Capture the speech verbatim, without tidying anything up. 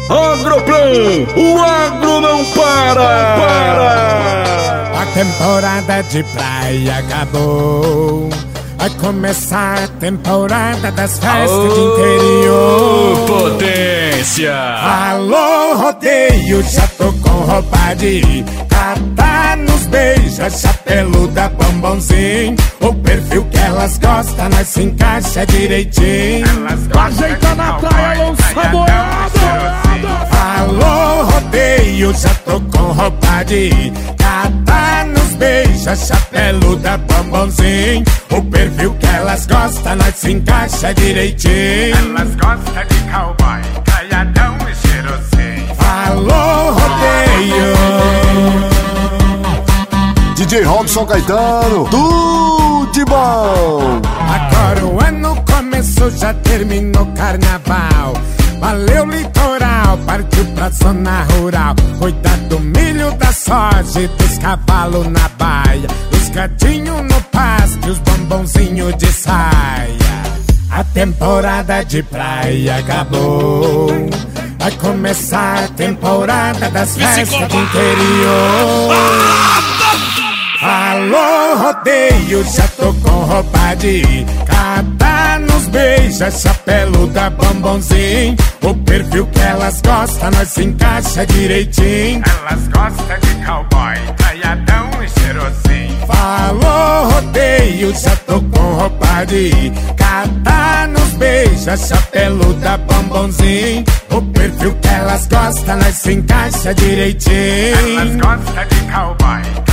Agroplan, o agro não para, para. A temporada de praia acabou. Vai começar a temporada das festas oh, de interior. Potência! Alô, rodeio, já tô com roupa de catar nos beija, chapeluda, bombonzinho. O perfil que elas gostam, nós se encaixa direitinho. Elas gostam ajeita na praia, lança boiada. Alô, rodeio, já tô com roupa de catar nos beija, chapeluda, bombonzinho. O perfil que elas gostam, nós se encaixa direitinho. Elas gostam de cowboy, caiadão e cheirosinho. Alô, rodeio. D J Robson Caetano, tudo de bom. Agora o ano começou, já terminou o carnaval. Valeu litoral, partiu pra zona rural. Cuidar do milho, da soja e dos cavalos na baia. Os gatinhos no pasto e os bombonzinhos de saia. A temporada de praia acabou. Vai começar a temporada das festas do interior. Alô, rodeio, já tô com roupa de catar nos beija, chapeluda, bombonzinho. O perfil que elas gostam, nós se encaixa direitinho. Elas gostam de cowboy, caiadão e cheirosinho. Falou, rodeio, já tô com roupa de catar nos beija, chapeluda, bombonzinho. O perfil que elas gostam, nós se encaixa direitinho. Elas gostam de cowboy,